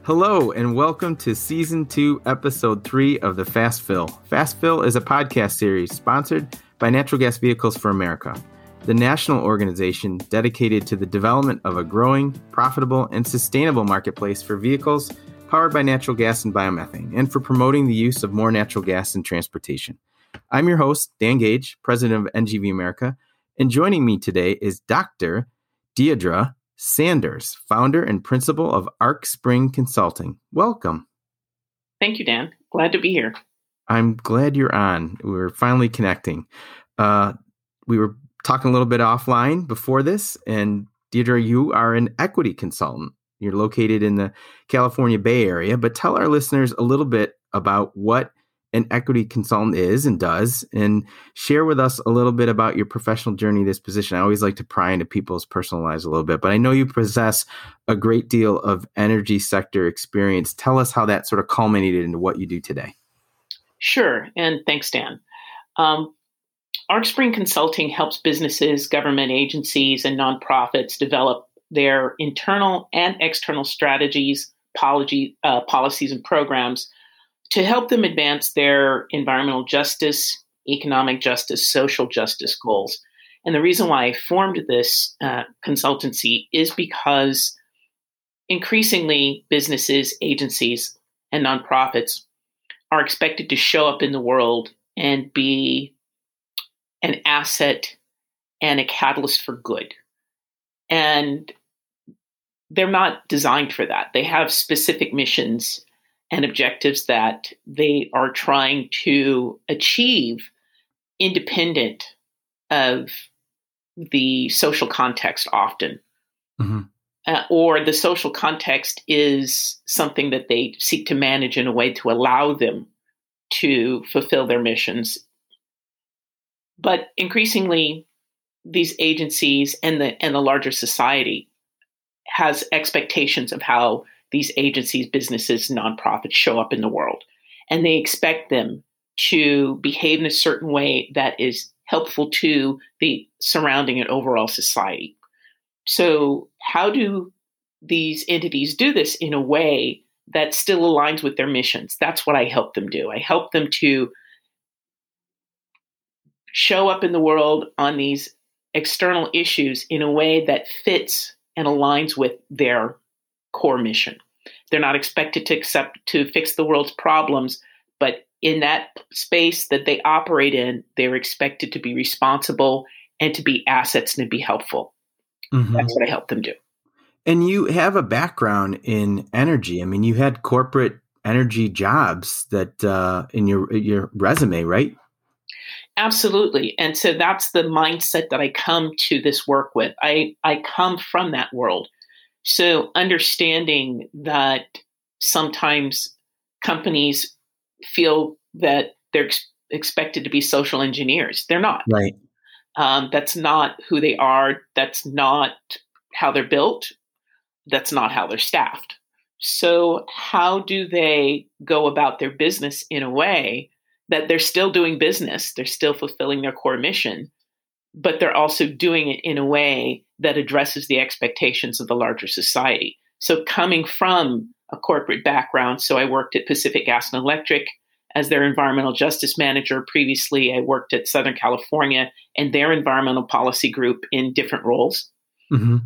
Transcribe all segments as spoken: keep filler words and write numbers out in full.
Hello, and welcome to Season two, Episode three of the Fast Fill. Fast Fill is a podcast series sponsored by Natural Gas Vehicles for America, the national organization dedicated to the development of a growing, profitable, and sustainable marketplace for vehicles powered by natural gas and biomethane, and for promoting the use of more natural gas in transportation. I'm your host, Dan Gage, president of N G V America, and joining me today is Doctor Deirdre Sanders, founder and principal of Arc Spring Consulting. Welcome. Thank you, Dan. Glad to be here. I'm glad you're on. We're finally connecting. Uh, we were talking a little bit offline before this, and Deirdre, you are an equity consultant. You're located in the California Bay Area, but tell our listeners a little bit about what an equity consultant is and does, and share with us a little bit about your professional journey, this position. I always like to pry into people's personal lives a little bit, but I know you possess a great deal of energy sector experience. Tell us how that sort of culminated into what you do today. Sure, and thanks, Dan. Um, Arc Spring Consulting helps businesses, government agencies, and nonprofits develop their internal and external strategies, policy, uh, policies, and programs to help them advance their environmental justice, economic justice, social justice goals. And the reason why I formed this uh, consultancy is because increasingly businesses, agencies, and nonprofits are expected to show up in the world and be an asset and a catalyst for good. And they're not designed for that. They have specific missions and objectives that they are trying to achieve independent of the social context often. Mm-hmm. Uh, or the social context is something that they seek to manage in a way to allow them to fulfill their missions. But increasingly, these agencies and the and the larger society has expectations of how these agencies, businesses, nonprofits show up in the world. And they expect them to behave in a certain way that is helpful to the surrounding and overall society. So how do these entities do this in a way that still aligns with their missions? That's what I help them do. I help them to show up in the world on these external issues in a way that fits and aligns with their core mission. They're not expected to accept to fix the world's problems, but in that space that they operate in, they're expected to be responsible and to be assets and to be helpful. Mm-hmm. That's what I help them do. And you have a background in energy. I mean, you had corporate energy jobs that uh, in your your resume, right? Absolutely. And so that's the mindset that I come to this work with. I, I come from that world. So understanding that sometimes companies feel that they're ex- expected to be social engineers. They're not. Right. Um, that's not who they are. That's not how they're built. That's not how they're staffed. So how do they go about their business in a way that they're still doing business, they're still fulfilling their core mission, but they're also doing it in a way that addresses the expectations of the larger society? So coming from a corporate background, so I worked at Pacific Gas and Electric as their environmental justice manager. Previously, I worked at Southern California and their environmental policy group in different roles. Mm-hmm.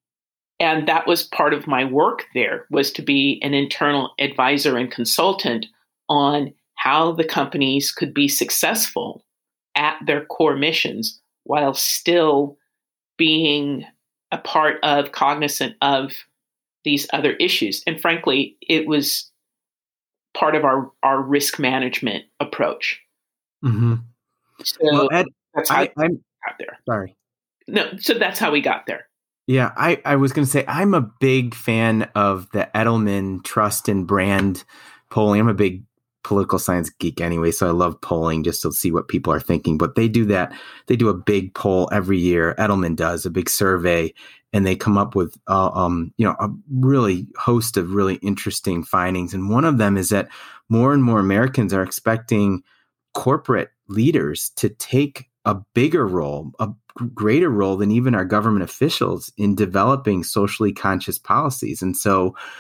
And that was part of my work there, was to be an internal advisor and consultant on how the companies could be successful at their core missions while still being a part of, cognizant of these other issues. And frankly, it was part of our, our risk management approach. Mm-hmm. So well, Ed, that's how I, we got there. Sorry. No, so that's how we got there. Yeah, I, I was going to say, I'm a big fan of the Edelman Trust and Brand polling. I'm a big political science geek anyway, so I love polling just to see what people are thinking. But they do that. They do a big poll every year. Edelman does a big survey, and they come up with uh, um, you know, a really host of really interesting findings. And one of them is that more and more Americans are expecting corporate leaders to take a bigger role, a greater role than even our government officials in developing socially conscious policies. And so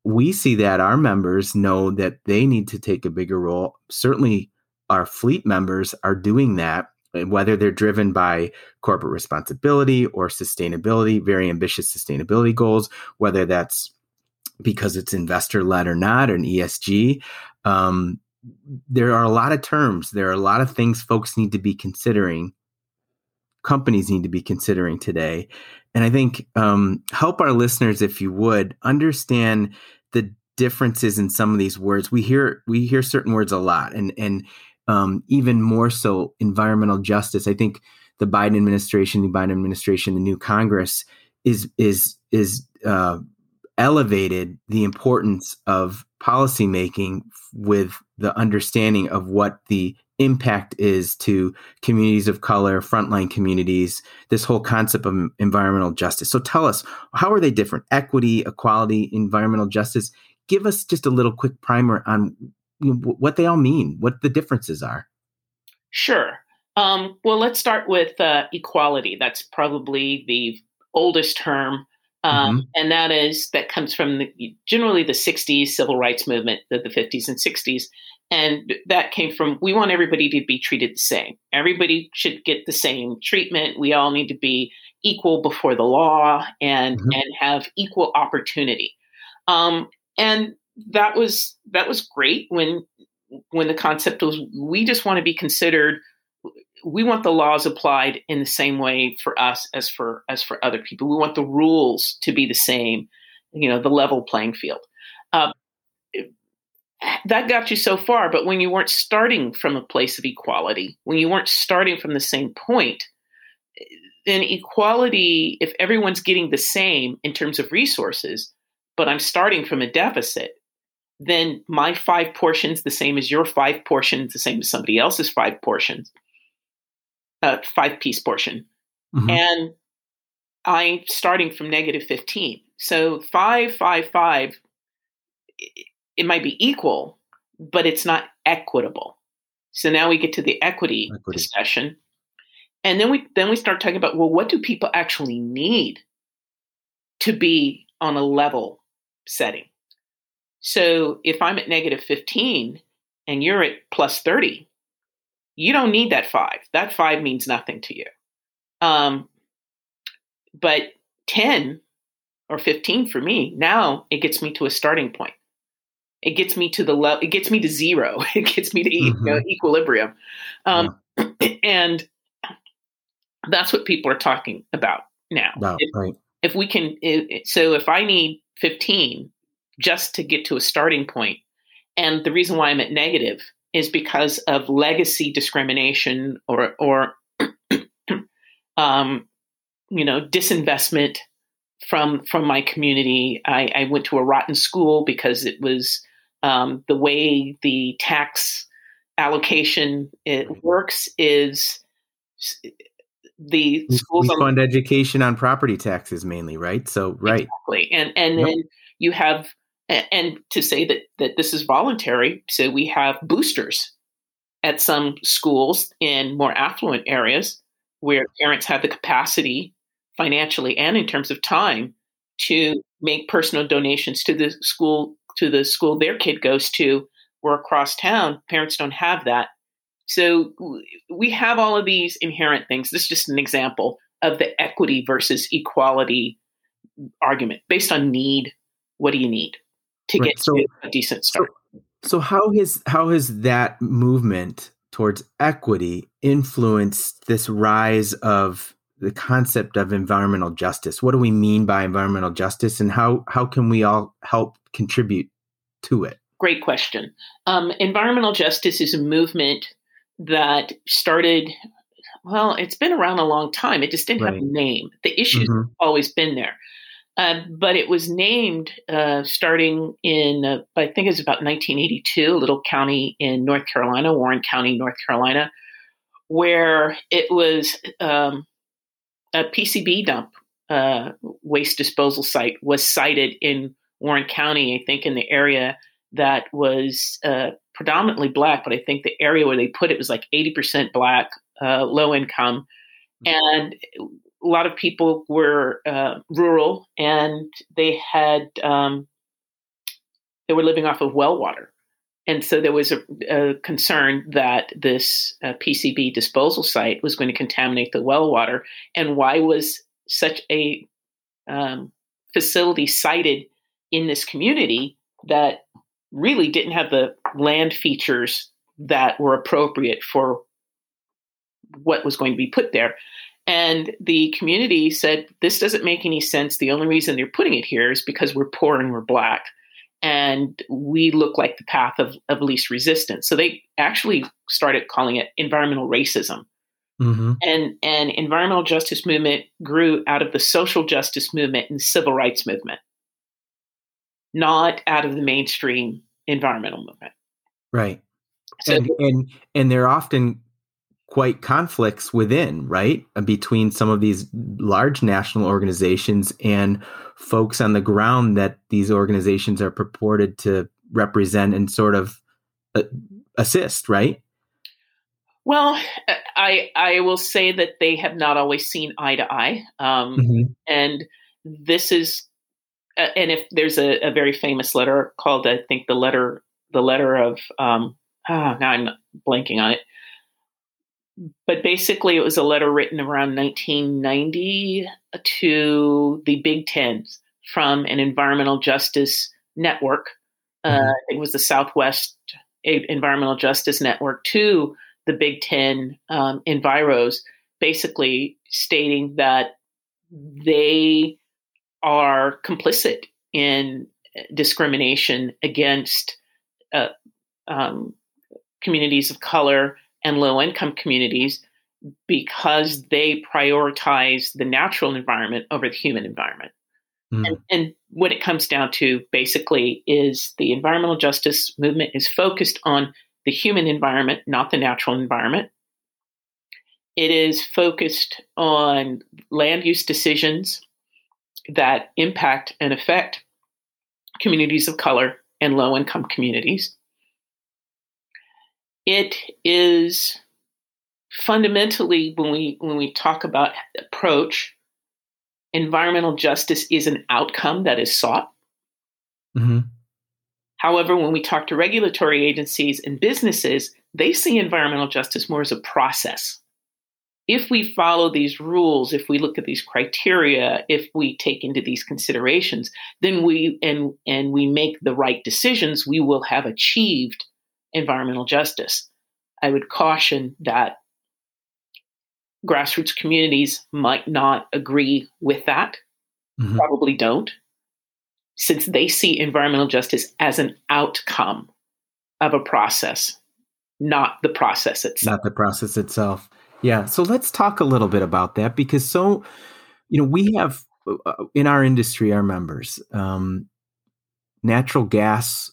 we see that our members know that they need to take a bigger role. Certainly our fleet members are doing that, whether they're driven by corporate responsibility or sustainability, very ambitious sustainability goals, whether that's because it's investor-led or not, or an E S G. Um, there are a lot of terms. There are a lot of things folks need to be considering, companies need to be considering today. And I think um, help our listeners, if you would, understand the differences in some of these words. We hear we hear certain words a lot, and and um, even more so, environmental justice. I think the Biden administration, the Biden administration, the new Congress is is is uh, elevated the importance of policymaking with the understanding of what the impact is to communities of color, frontline communities, this whole concept of environmental justice. So tell us, how are they different? Equity, equality, environmental justice. Give us just a little quick primer on you know, what they all mean, what the differences are. Sure. Um, well, let's start with uh, equality. That's probably the oldest term. Um, mm-hmm. And that is, that comes from the, generally the sixties civil rights movement, the, the fifties and sixties. And that came from, we want everybody to be treated the same. Everybody should get the same treatment. We all need to be equal before the law and, mm-hmm. and have equal opportunity. Um, and that was, that was great when, when the concept was, we just want to be considered, we want the laws applied in the same way for us as for as for other people. We want the rules to be the same, you know, the level playing field. Uh, that got you so far, but when you weren't starting from a place of equality, when you weren't starting from the same point, then equality, if everyone's getting the same in terms of resources, but I'm starting from a deficit, then my five portions the same as your five portions, the same as somebody else's five portions. A five piece portion. Mm-hmm. And I'm starting from negative fifteen. So five, five, five, it, it might be equal, but it's not equitable. So now we get to the equity, equity discussion. And then we, then we start talking about, well, what do people actually need to be on a level setting? So if I'm at negative fifteen and you're at plus thirty, you don't need that five. That five means nothing to you. Um, but ten or fifteen for me, now it gets me to a starting point. It gets me to the level, it gets me to zero. It gets me to mm-hmm. you know, equilibrium. Um, yeah. And that's what people are talking about now. Wow, if, right. if we can, it, so if I need fifteen just to get to a starting point, and the reason why I'm at negative is because of legacy discrimination or, or um, you know, disinvestment from from my community. I, I went to a rotten school because it was um, the way the tax allocation it works is the schools we fund on, education on property taxes mainly, right? So right, exactly, and and yep. then you have. And to say that, that this is voluntary, so we have boosters at some schools in more affluent areas where parents have the capacity financially and in terms of time to make personal donations to the school, to the school their kid goes to, or across town. Parents don't have that. So we have all of these inherent things. This is just an example of the equity versus equality argument based on need. What do you need to right. get so, to a decent start? So, so how has how has that movement towards equity influenced this rise of the concept of environmental justice? What do we mean by environmental justice, and how how can we all help contribute to it? Great question. Um, environmental justice is a movement that started, well, it's been around a long time. It just didn't right. have a name. The issues mm-hmm. have always been there. Uh, but it was named uh, starting in, uh, I think it was about nineteen eighty-two, a little county in North Carolina, Warren County, North Carolina, where it was um, a P C B dump uh, waste disposal site was sited in Warren County, I think in the area that was uh, predominantly Black, but I think the area where they put it was like eighty percent Black, uh, low income. And a lot of people were uh, rural, and they had um, they were living off of well water. And so there was a, a concern that this uh, P C B disposal site was going to contaminate the well water. And why was such a um, facility sited in this community that really didn't have the land features that were appropriate for what was going to be put there? And the community said, this doesn't make any sense. The only reason they're putting it here is because we're poor and we're Black. And we look like the path of, of least resistance. So they actually started calling it environmental racism. Mm-hmm. And, and environmental justice movement grew out of the social justice movement and civil rights movement, not out of the mainstream environmental movement. Right. So, and, and, and they're often quite conflicts within, right, between some of these large national organizations and folks on the ground that these organizations are purported to represent and sort of uh, assist, right? Well, I I will say that they have not always seen eye to eye, um, mm-hmm. and this is, uh, and if there's a, a very famous letter called, I think the letter the letter of um, oh, now I'm blanking on it. But basically, it was a letter written around nineteen ninety to the Big Ten from an environmental justice network. Mm-hmm. Uh, it was the Southwest Environmental Justice Network to the Big Ten um, Enviros, basically stating that they are complicit in discrimination against uh, um, communities of color and low-income communities because they prioritize the natural environment over the human environment. Mm. And, and what it comes down to basically is the environmental justice movement is focused on the human environment, not the natural environment. It is focused on land use decisions that impact and affect communities of color and low-income communities. It is fundamentally, when we when we talk about approach, environmental justice is an outcome that is sought. Mm-hmm. However, when we talk to regulatory agencies and businesses, they see environmental justice more as a process. If we follow these rules, if we look at these criteria, if we take into these considerations, then we and and we make the right decisions, we will have achieved environmental justice. I would caution that grassroots communities might not agree with that, mm-hmm. probably don't, since they see environmental justice as an outcome of a process, not the process itself. Not the process itself. Yeah. So let's talk a little bit about that, because so, you know, we have uh, in our industry, our members, um, natural gas.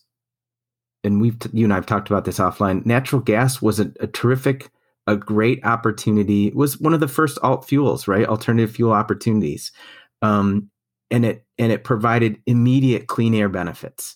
And we've, you and I have talked about this offline. Natural gas was a, a terrific, a great opportunity. It was one of the first alt fuels, right? Alternative fuel opportunities. Um, and it, and it provided immediate clean air benefits.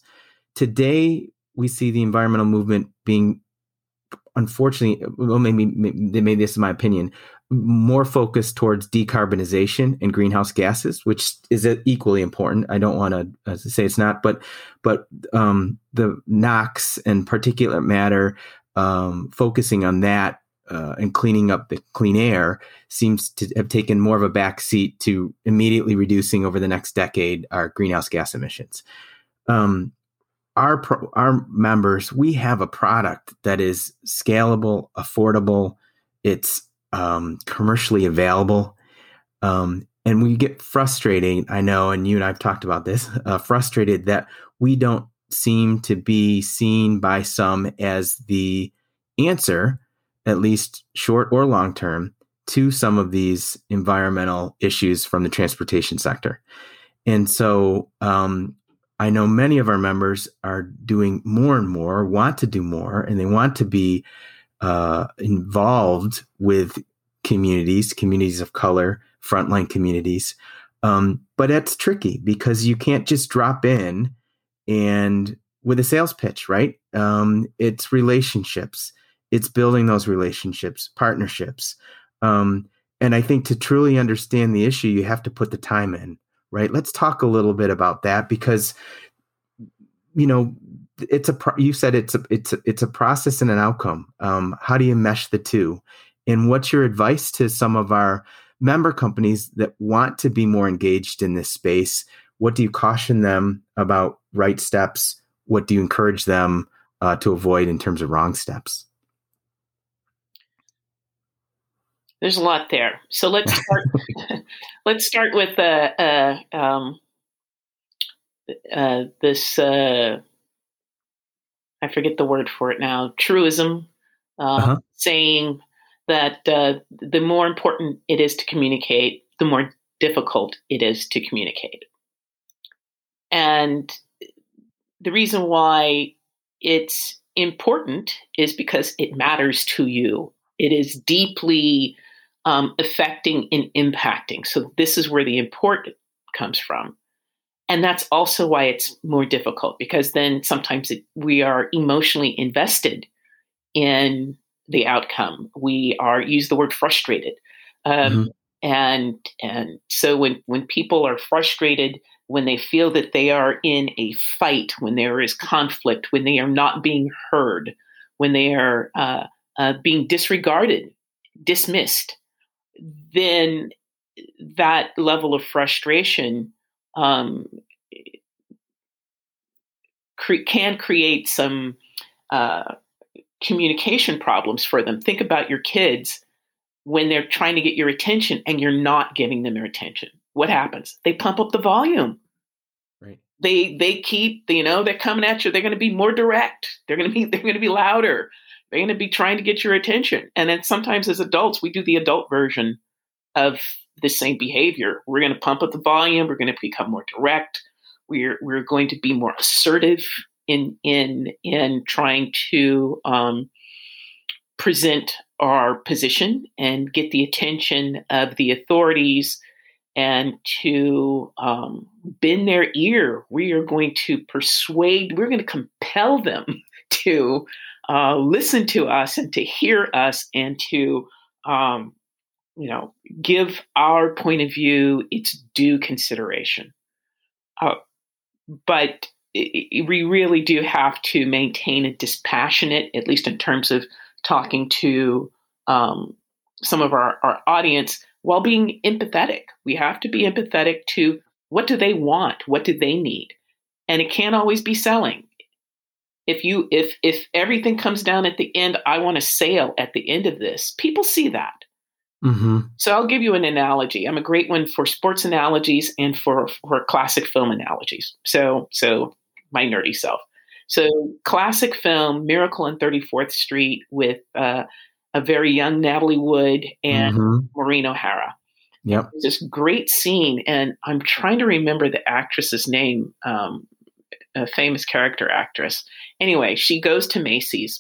Today, we see the environmental movement being, unfortunately, well, maybe, maybe this is my opinion, more focused towards decarbonization and greenhouse gases, which is equally important. I don't want to uh, say it's not, but but um, the NOx and particulate matter, um, focusing on that uh, and cleaning up the clean air seems to have taken more of a backseat to immediately reducing over the next decade our greenhouse gas emissions. Um, our pro- our members, we have a product that is scalable, affordable. It's Um, commercially available. Um, and we get frustrated, I know, and you and I have talked about this, uh, frustrated that we don't seem to be seen by some as the answer, at least short or long term, to some of these environmental issues from the transportation sector. And so um, I know many of our members are doing more and more, want to do more, and they want to be Uh, involved with communities, communities of color, frontline communities. Um, but it's tricky because you can't just drop in and with a sales pitch, right? Um, it's relationships. It's building those relationships, partnerships. Um, and I think to truly understand the issue, you have to put the time in, right? Let's talk a little bit about that, because you know, it's a, pro- you said it's a, it's a, it's a process and an outcome. Um, how do you mesh the two? And what's your advice to some of our member companies that want to be more engaged in this space? What do you caution them about right steps? What do you encourage them uh, to avoid in terms of wrong steps? There's a lot there. So let's start. let's start with uh, uh, um, uh, this. Uh, I forget the word for it now. Truism, uh, uh-huh. saying that uh, the more important it is to communicate, the more difficult it is to communicate. And the reason why it's important is because it matters to you. It is deeply um, affecting and impacting. So this is where the important comes from. And that's also why it's more difficult, because then sometimes it, we are emotionally invested in the outcome. We are, use the word frustrated. Um, mm-hmm. And and so when, when people are frustrated, when they feel that they are in a fight, when there is conflict, when they are not being heard, when they are uh, uh, being disregarded, dismissed, then that level of frustration um, cre- can create some uh, communication problems for them. Think about your kids when they're trying to get your attention and you're not giving them their attention. What happens? They pump up the volume. Right. They they keep, you know, they're coming at you. They're going to be more direct. They're going to be they're going to be louder. They're going to be trying to get your attention. And then sometimes as adults, we do the adult version of the same behavior. We're going to pump up the volume. We're going to become more direct. We're we're going to be more assertive in in in trying to um, present our position and get the attention of the authorities and to um, bend their ear. We are going to persuade, we're going to compel them to uh, listen to us and to hear us and to, um, you know, give our point of view its due consideration. Uh, but it, it, we really do have to maintain a dispassionate, at least in terms of talking to um, some of our, our audience, while being empathetic. We have to be empathetic to what do they want? What do they need? And it can't always be selling. If you if if everything comes down at the end, I want a sale at the end of this, people see that. Mm-hmm. So I'll give you an analogy. I'm a great one for sports analogies and for, for classic film analogies. So so my nerdy self. So classic film, Miracle on thirty-fourth Street with uh, a very young Natalie Wood and mm-hmm. Maureen O'Hara. Yep. There's this great scene, and I'm trying to remember the actress's name, um, a famous character actress. Anyway, she goes to Macy's,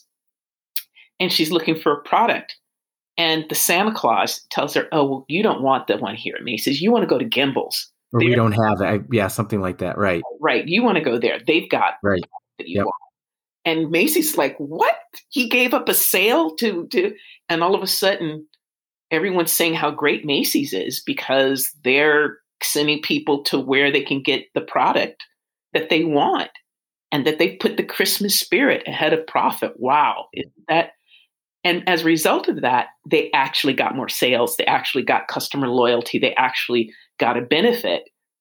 and she's looking for a product. And the Santa Claus tells her, oh, well, you don't want the one here at Macy's. You want to go to Gimbel's. Or They're, we don't have it. Yeah, something like that. Right. Right. You want to go there. They've got right. that you yep. want. And Macy's like, what? He gave up a sale to, to, and all of a sudden everyone's saying how great Macy's is because they're sending people to where they can get the product that they want and that they put the Christmas spirit ahead of profit. Wow. Is that, and as a result of that, they actually got more sales. They actually got customer loyalty. They actually got a benefit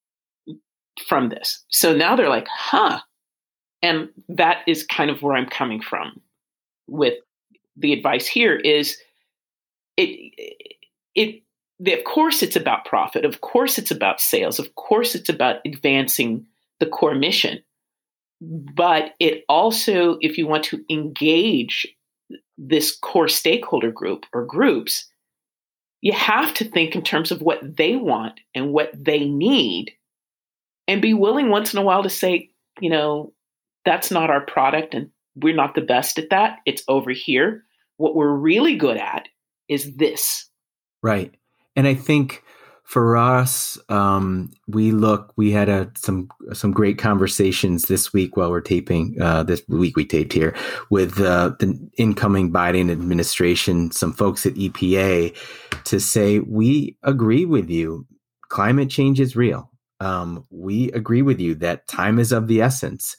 from this. So now they're like, huh. And that is kind of where I'm coming from with the advice here is it, it, it, of course it's about profit. Of course it's about sales. Of course it's about advancing the core mission. But it also, if you want to engage this core stakeholder group or groups, you have to think in terms of what they want and what they need and be willing once in a while to say, you know, that's not our product and we're not the best at that. It's over here. What we're really good at is this. Right. And I think for us, um, we look, we had a, some, some great conversations this week while we're taping, uh, this week we taped here with uh, the incoming Biden administration, some folks at E P A to say, we agree with you. Climate change is real. Um, we agree with you that time is of the essence.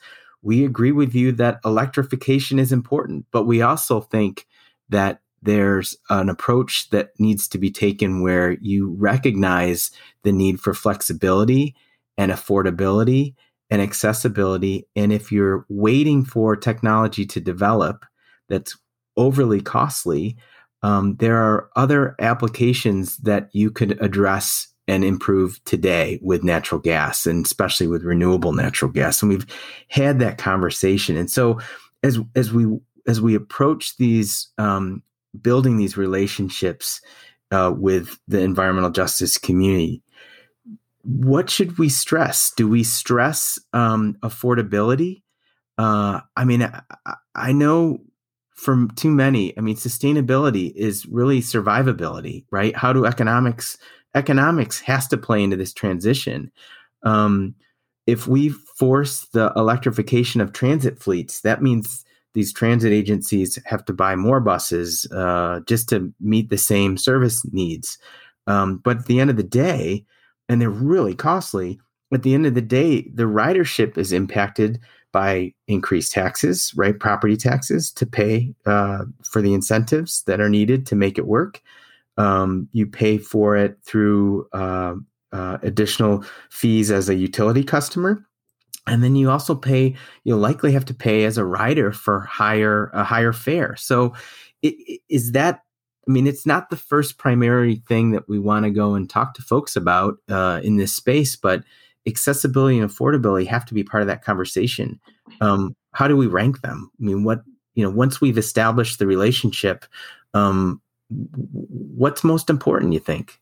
we agree with you that electrification is important, but we also think that there's an approach that needs to be taken where you recognize the need for flexibility and affordability and accessibility. And if you're waiting for technology to develop that's overly costly, um, there are other applications that you could address and improve today with natural gas, and especially with renewable natural gas. And we've had that conversation. And so as as we as we approach these um, building these relationships uh, with the environmental justice community, what should we stress? Do we stress um, affordability? Uh, I mean, I, I know for too many, I mean, sustainability is really survivability, right? How do economics, economics has to play into this transition. Um, if we force the electrification of transit fleets, that means these transit agencies have to buy more buses uh, just to meet the same service needs. Um, but at the end of the day, and they're really costly, at the end of the day, the ridership is impacted by increased taxes, right? Property taxes to pay uh, for the incentives that are needed to make it work. Um, you pay for it through uh, uh, additional fees as a utility customer. And then you also pay, you'll likely have to pay as a rider for higher, a higher fare. So it, it, is that, I mean, it's not the first primary thing that we want to go and talk to folks about uh, in this space, but accessibility and affordability have to be part of that conversation. Um, how do we rank them? I mean, what, you know, once we've established the relationship, um, what's most important, you think?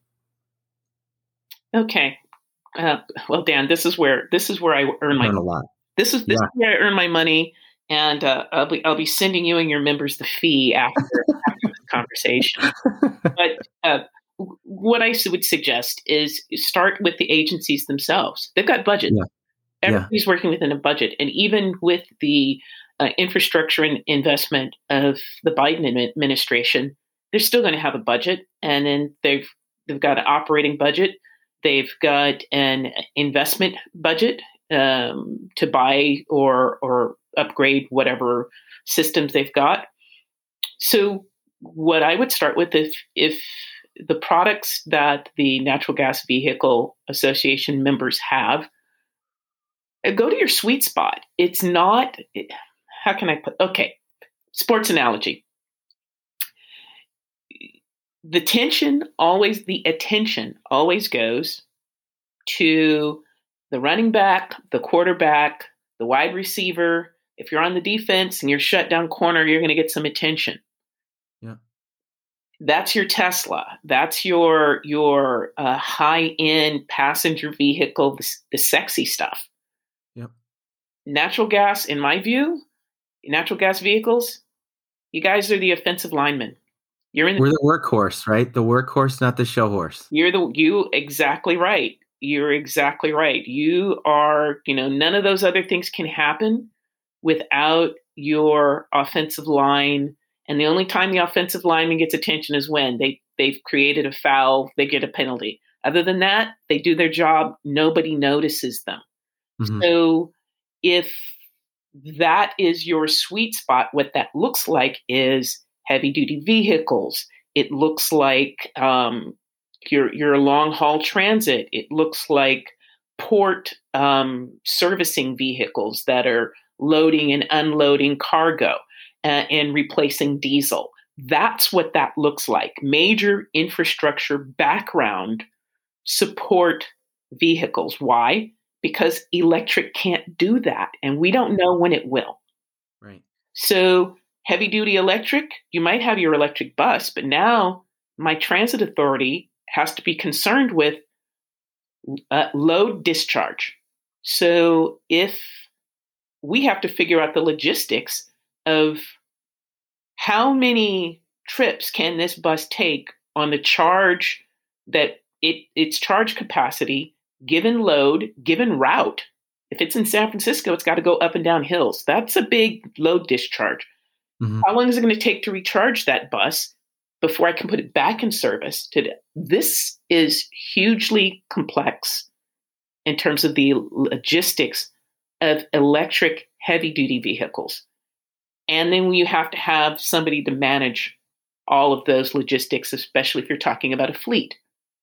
Okay. Uh, well, Dan, this is where this is where I earn my a lot. This is this Yeah. is where I earn my money, and uh, I'll be I'll be sending you and your members the fee after, after this conversation. But uh, what I would suggest is start with the agencies themselves. They've got budgets. Yeah. Everybody's yeah. working within a budget, and even with the uh, infrastructure and investment of the Biden administration, they're still going to have a budget, and then they've they've got an operating budget. They've got an investment budget um, to buy or or upgrade whatever systems they've got. So what I would start with, if if the products that the Natural Gas Vehicle Association members have, go to your sweet spot. It's not, how can I put, okay, sports analogy. The tension always, the attention always goes to the running back, the quarterback, the wide receiver. If you're on the defense and you're shut down corner, you're going to get some attention. Yeah, that's your Tesla. That's your your uh, high-end passenger vehicle, the, the sexy stuff. Yep. Natural gas, in my view, natural gas vehicles, you guys are the offensive linemen. You're in the, We're the workhorse, right? The workhorse, not the show horse. You're the you exactly right. You're exactly right. You are, you know, none of those other things can happen without your offensive line. And the only time the offensive lineman gets attention is when they they've created a foul, they get a penalty. Other than that, they do their job. Nobody notices them. Mm-hmm. So if that is your sweet spot, what that looks like is heavy duty vehicles. It looks like um, your your long haul transit. It looks like port um, servicing vehicles that are loading and unloading cargo uh, and replacing diesel. That's what that looks like. Major infrastructure background support vehicles. Why? Because electric can't do that, and we don't know when it will. Right. So heavy duty electric, you might have your electric bus, but now my transit authority has to be concerned with uh, load discharge. So if we have to figure out the logistics of how many trips can this bus take on the charge that it its charge capacity, given load, given route. If it's in San Francisco, it's got to go up and down hills. That's a big load discharge. Mm-hmm. How long is it going to take to recharge that bus before I can put it back in service? This is hugely complex in terms of the logistics of electric heavy duty vehicles. And then you have to have somebody to manage all of those logistics, especially if you're talking about a fleet.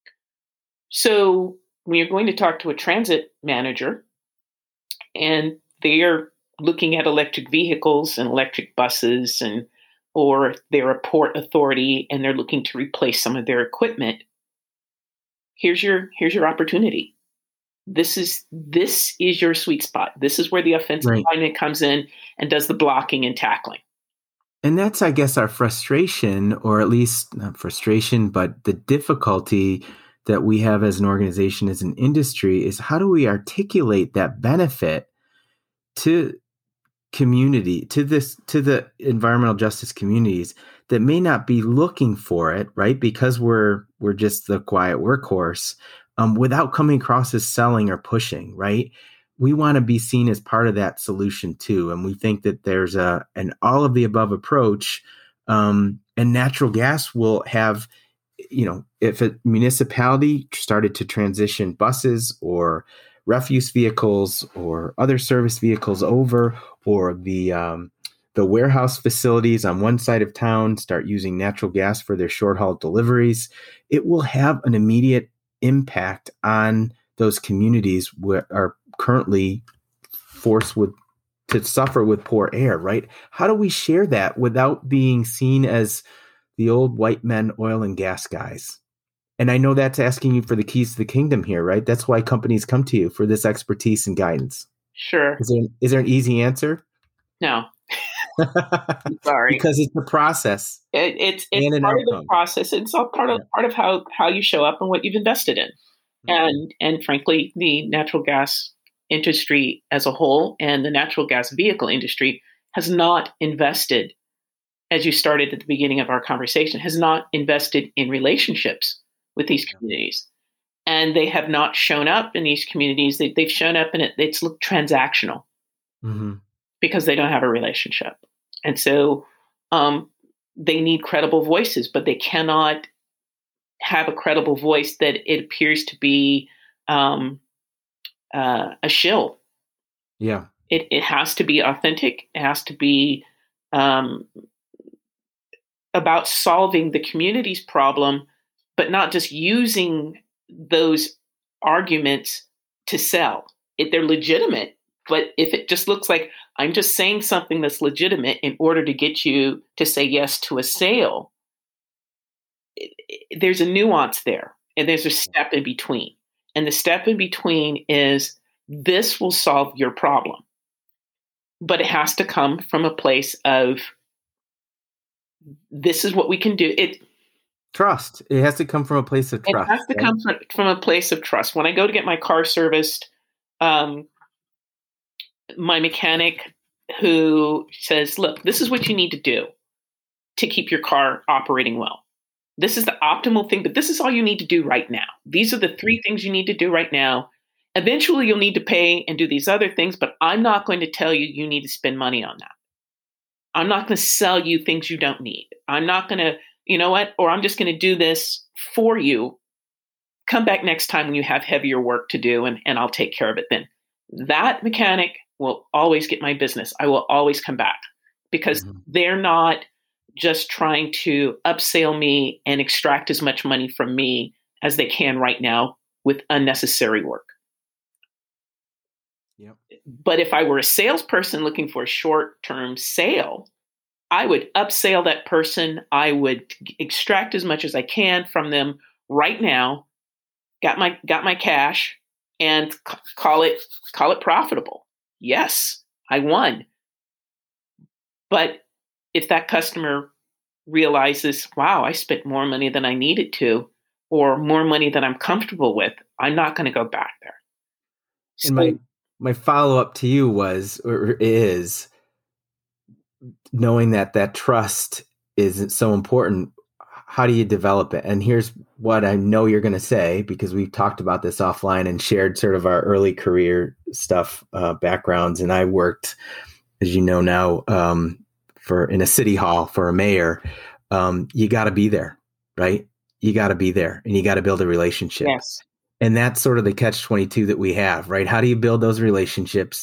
So when you're going to talk to a transit manager and they're looking at electric vehicles and electric buses, and or they're a port authority and they're looking to replace some of their equipment, here's your here's your opportunity. This is this is your sweet spot. This is where the offensive Right. lineman comes in and does the blocking and tackling. And that's, I guess, our frustration, or at least not frustration, but the difficulty that we have as an organization, as an industry, is how do we articulate that benefit to community, to this, to the environmental justice communities that may not be looking for it, right? Because we're we're just the quiet workhorse, um, without coming across as selling or pushing, right? We want to be seen as part of that solution too, and we think that there's a an all of the above approach, um, and natural gas will have, you know, if a municipality started to transition buses or refuse vehicles or other service vehicles over, or the um, the warehouse facilities on one side of town start using natural gas for their short haul deliveries, it will have an immediate impact on those communities where are currently forced with to suffer with poor air, right? How do we share that without being seen as the old white men, oil and gas guys? And I know that's asking you for the keys to the kingdom here, right? That's why companies come to you for this expertise and guidance. Sure. Is there, is there an easy answer? No. Sorry. Because it's a process. It, it's it's and an part outcome. of the process. It's all part of Yeah. part of how, how you show up and what you've invested in. Mm-hmm. And and frankly, the natural gas industry as a whole and the natural gas vehicle industry has not invested, as you started at the beginning of our conversation, has not invested in relationships with these Yeah. communities. And they have not shown up in these communities. They, they've shown up and it, it's looked transactional Mm-hmm. because they don't have a relationship. And so um, they need credible voices, but they cannot have a credible voice that it appears to be um, uh, a shill. Yeah. It, it has to be authentic. It has to be um, about solving the community's problem, but not just using those arguments to sell. If they're legitimate, but if it just looks like I'm just saying something that's legitimate in order to get you to say yes to a sale, it, it, there's a nuance there, and there's a step in between. And the step in between is this will solve your problem, but it has to come from a place of this is what we can do. It Trust. It has to come from a place of It trust. has to right? come from, from a place of trust. When I go to get my car serviced, um, my mechanic who says, look, this is what you need to do to keep your car operating well. This is the optimal thing, but this is all you need to do right now. These are the three things you need to do right now. Eventually, you'll need to pay and do these other things, but I'm not going to tell you you need to spend money on that. I'm not going to sell you things you don't need. I'm not going to, you know what, or I'm just going to do this for you. Come back next time when you have heavier work to do, and, and I'll take care of it then. That mechanic will always get my business. I will always come back because mm-hmm. they're not just trying to upsell me and extract as much money from me as they can right now with unnecessary work. Yep. But if I were a salesperson looking for a short-term sale, I would upsell that person. I would extract as much as I can from them right now. Got my got my cash and c- call it call it profitable. Yes, I won. But if that customer realizes, wow, I spent more money than I needed to, or more money than I'm comfortable with, I'm not going to go back there. So, and my my follow-up to you was or is knowing that that trust is so important. How do you develop it? And here's what I know you're going to say, because we've talked about this offline and shared sort of our early career stuff, uh, backgrounds. And I worked, as you know now, um, for in a city hall for a mayor. Um, you got to be there, right? You got to be there, and you got to build a relationship. Yes. And that's sort of the catch twenty-two that we have, right? How do you build those relationships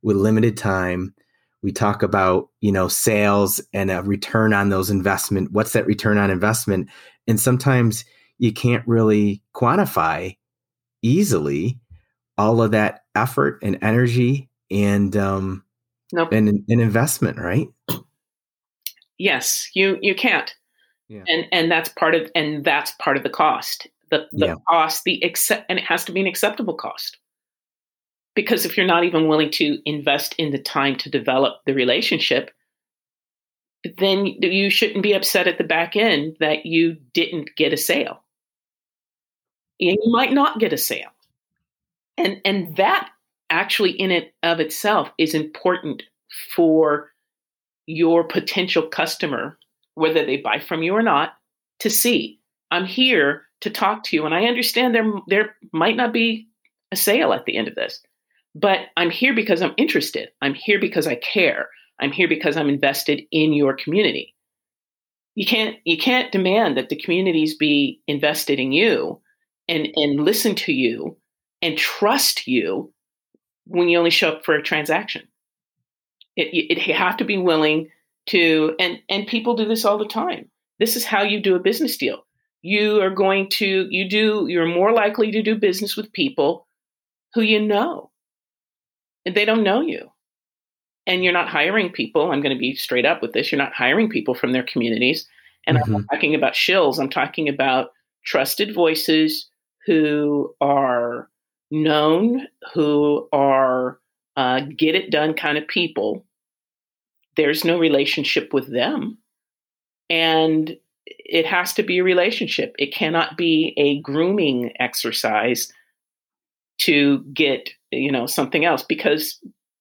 with limited time. We talk about, you know, sales and a return on those investment. What's that return on investment? And sometimes you can't really quantify easily all of that effort and energy and um, Nope. and an investment, right? Yes, you you can't, Yeah. and and that's part of and that's part of the cost. The the Yeah. cost, the accept, and it has to be an acceptable cost. Because if you're not even willing to invest in the time to develop the relationship, then you shouldn't be upset at the back end that you didn't get a sale. And you might not get a sale. And and that actually in it of itself is important for your potential customer, whether they buy from you or not, to see. I'm here to talk to you, and I understand there there might not be a sale at the end of this, but I'm here because I'm interested. I'm here because I care. I'm here because I'm invested in your community. You can't you can't demand that the communities be invested in you and and listen to you and trust you when you only show up for a transaction. It, it you have to be willing to, and and people do this all the time. This is how you do a business deal. You are going to you do you're more likely to do business with people who you know, and they don't know you. And you're not hiring people. I'm going to be straight up with this. You're not hiring people from their communities. And mm-hmm. I'm not talking about shills. I'm talking about trusted voices who are known, who are uh, get it done kind of people. There's no relationship with them. And it has to be a relationship. It cannot be a grooming exercise to get, you know, something else, because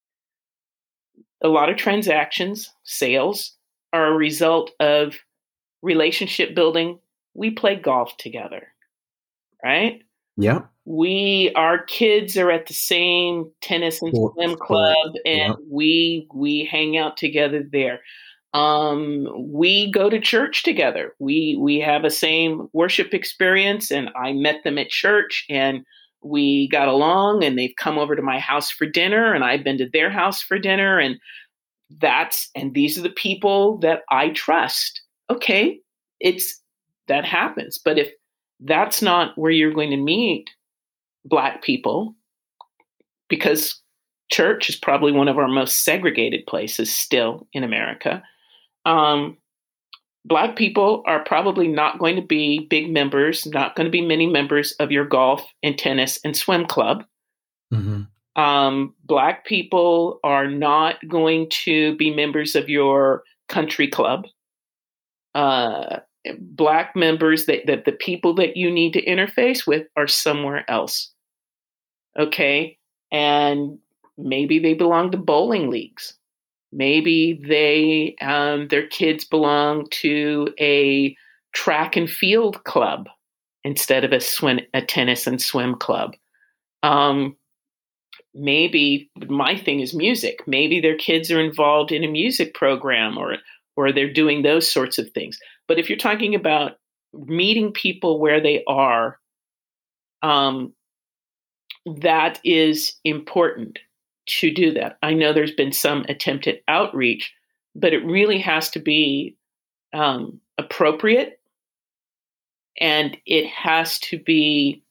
a lot of transactions, sales, are a result of relationship building. We play golf together, right? Yeah. We, our kids are at the same tennis and Sport, swim club, sport. and Yeah. we we hang out together there. Um, we go to church together. We we have a same worship experience, and I met them at church, and we got along, and they've come over to my house for dinner, and I've been to their house for dinner, and that's and these are the people that I trust. Okay, it's that happens, but if that's not where you're going to meet Black people, because church is probably one of our most segregated places still in America. Um, Black people are probably not going to be big members, not going to be many members of your golf and tennis and swim club. Mm-hmm. Um, Black people are not going to be members of your country club. Uh, Black members, that, that the people that you need to interface with are somewhere else. Okay. And maybe they belong to bowling leagues. Maybe they, um, their kids belong to a track and field club instead of a swim, a tennis and swim club. Um, maybe my thing is music. Maybe their kids are involved in a music program, or, or they're doing those sorts of things. But if you're talking about meeting people where they are, um, that is important to do that. I know there's been some attempt at outreach, but it really has to be um, appropriate, and it has to be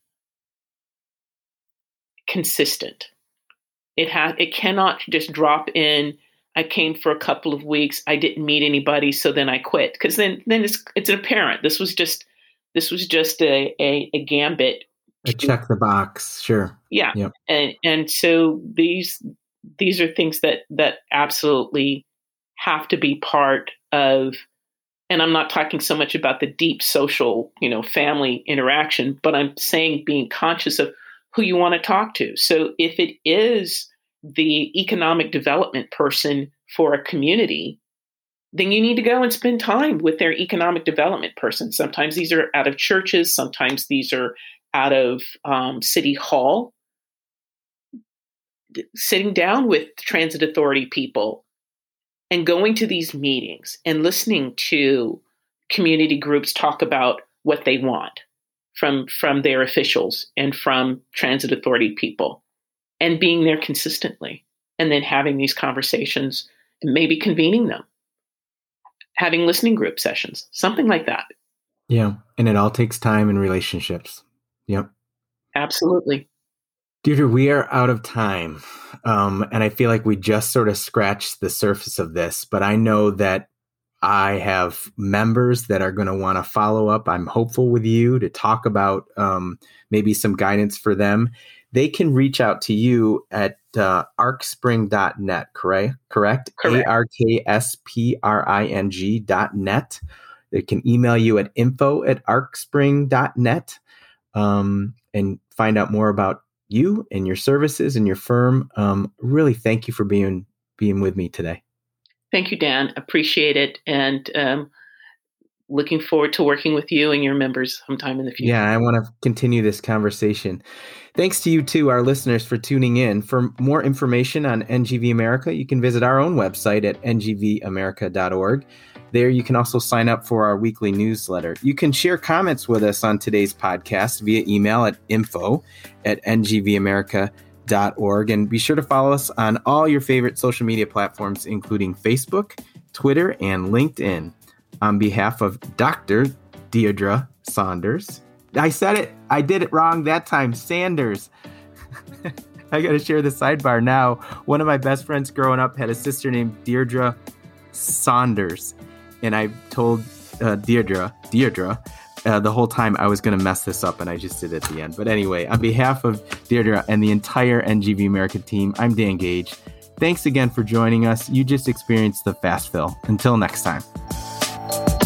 consistent. It has. It cannot just drop in. I came for a couple of weeks. I didn't meet anybody, so then I quit. Because then, then it's it's apparent. This was just this was just a a, a gambit. A check the box, sure. Yeah, yep. and and so these these are things that that absolutely have to be part of. And I'm not talking so much about the deep social, you know, family interaction, but I'm saying being conscious of who you want to talk to. So if it is the economic development person for a community, then you need to go and spend time with their economic development person. Sometimes these are out of churches. Sometimes these are out of um, city hall. Sitting down with transit authority people and going to these meetings and listening to community groups talk about what they want from, from their officials and from transit authority people, and being there consistently and then having these conversations and maybe convening them, having listening group sessions, something like that. Yeah. And it all takes time and relationships. Yep. Absolutely. Deirdre, we are out of time. Um, and I feel like we just sort of scratched the surface of this, but I know that I have members that are going to want to follow up. I'm hopeful with you to talk about um, maybe some guidance for them. They can reach out to you at uh, ark spring dot net, correct? Correct? Correct. A R K S P R I N G dot net. They can email you at info at ark spring dot net um, and find out more about you and your services and your firm. Um, really, thank you for being being with me today. Thank you, Dan. Appreciate it. And um, looking forward to working with you and your members sometime in the future. Yeah, I want to continue this conversation. Thanks to you too, our listeners, for tuning in. For more information on N G V America, you can visit our own website at n g v america dot org. There, you can also sign up for our weekly newsletter. You can share comments with us on today's podcast via email at info at n g v america dot org. And be sure to follow us on all your favorite social media platforms, including Facebook, Twitter, and LinkedIn. On behalf of Doctor Deirdre Saunders, I said it. I did it wrong that time. Sanders. I got to share the sidebar now. One of my best friends growing up had a sister named Deirdre Saunders. And I told uh, Deirdre, Deirdre, uh, the whole time I was going to mess this up, and I just did it at the end. But anyway, on behalf of Deirdre and the entire N G V America team, I'm Dan Gage. Thanks again for joining us. You just experienced the Fast Fill. Until next time.